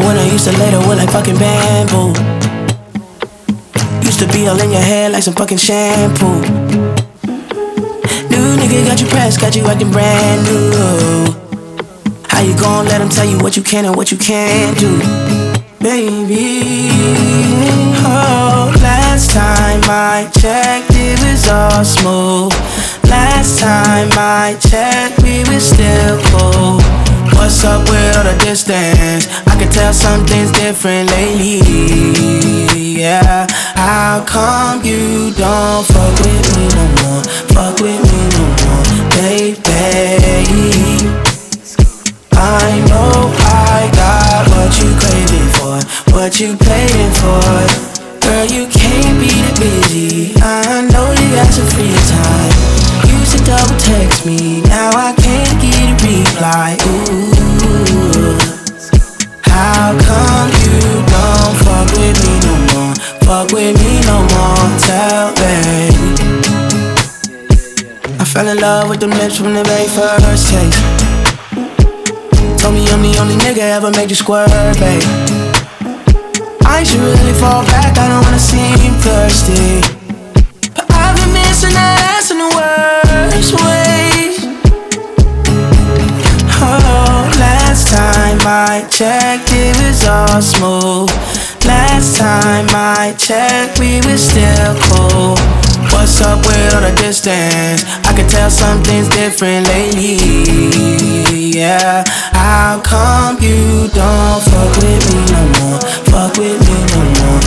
when I used to lay the wood like fucking bamboo. Used to be all in your head like some fucking shampoo. New nigga got you pressed, got you acting brand new. How you gon' let him tell you what you can and what you can't do? Baby, oh, last time I checked it was all smooth. Last time I checked we were still cool. What's up with all the distance? I can tell something's different lately, yeah. How come you don't fuck with me no more? Fuck with me no more, baby. I know I got what you craving for, what you paying for. Girl, you can't beat it busy. I know you got some free time. Used to double text me, now I can't get a reply. Ooh, how come you don't fuck with me no more? Fuck with me no more, tell me. I fell in love with them lips from the very first taste. Told me I'm the only nigga ever made you squirt, babe. I should really fall back, I don't wanna seem thirsty, but I've been missing that ass in the worst ways. Oh, last time I checked it was all smooth. Last time I checked we were still cool. What's up with all the distance? I can tell something's different lately, yeah. How come you don't fuck with me no more? Fuck with me no more,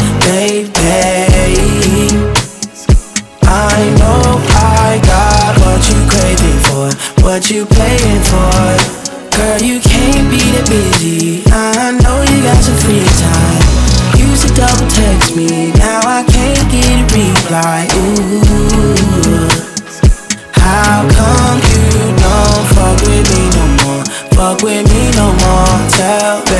baby. I know I got what you craving for, what you paying for. Girl, you can't beat it busy. I know you got some free time. Used to double text me, now I can't get a reply. Ooh, how come you don't fuck with me no more? Fuck with me no more, tell me.